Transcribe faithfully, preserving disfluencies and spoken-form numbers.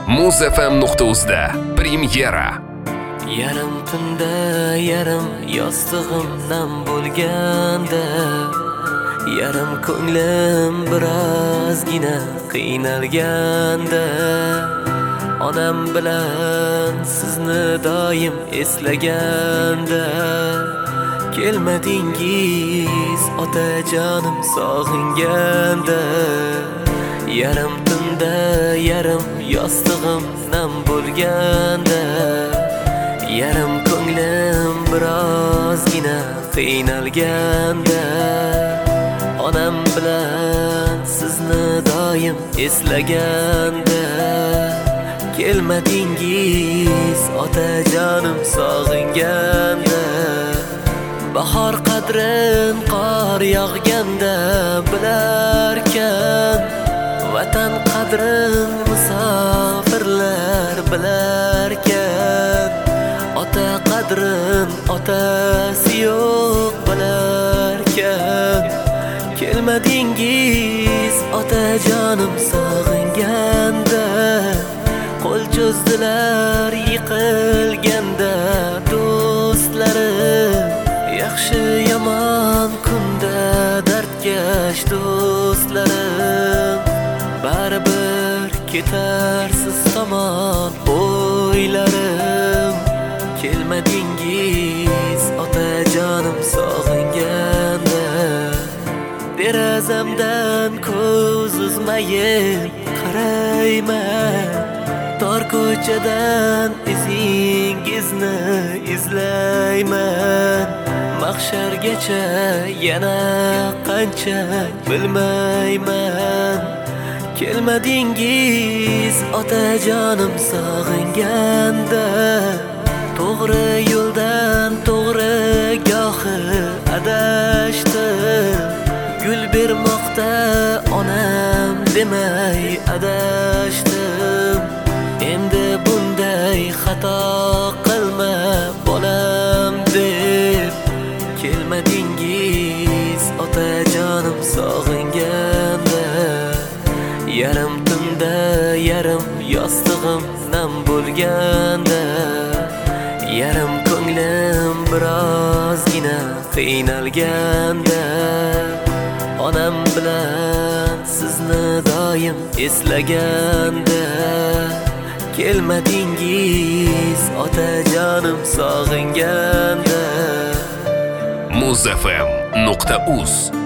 muz f m nuqta uz da premyera. Yarim tunda yarim yostig'imdan bo'lganda, yarim ko'nglim birozgina qiynalganda, onam bilan sizni doim eslaganda, kelmadingiz otajonim sog'inganda, yarim tunda yarim yostig'imdan bo'lganda, yarim ko'nglim birozgina qiynalganda, onam bilan sizni doim eslaganda, kelmadingiz otajonim sog'inganda, bahor qadrin qor yog'ganda bilarkan, vatan qadrin musofirlar bilarkan, ota qadrin otasi yo'q bilarkan, kelmadingiz otajonim sog'inganda, qo'l cho'zdilar yiqilganda do'stlarim, yaxshi yomon kunda dardkash do'stlarim, baribir ketarsiz tomon o'ylarim, kelmadingiz otajonim sog'inganda, derazamdan ko'z uzmayin qarayman, tor ko'chadan izingizni izlayman, mahshargacha yana qancha bilmayman, kelmadingiz otajonim sog'inganda, to'g'ri yo'ldan to'g'ri gohi adashdim, gul bermoqda onam demay adashdim, endi bunday xato qilma bolam deb, kelmadingiz otajonim sog'inganda, yarim tunda yarim yostig'imdan bo'lganda, yarim ko'nglim birozgina qiynalganda, onam bilan sizni doim eslaganda, kelmadingiz otajonim sog'inganda. muz f m nuqta uz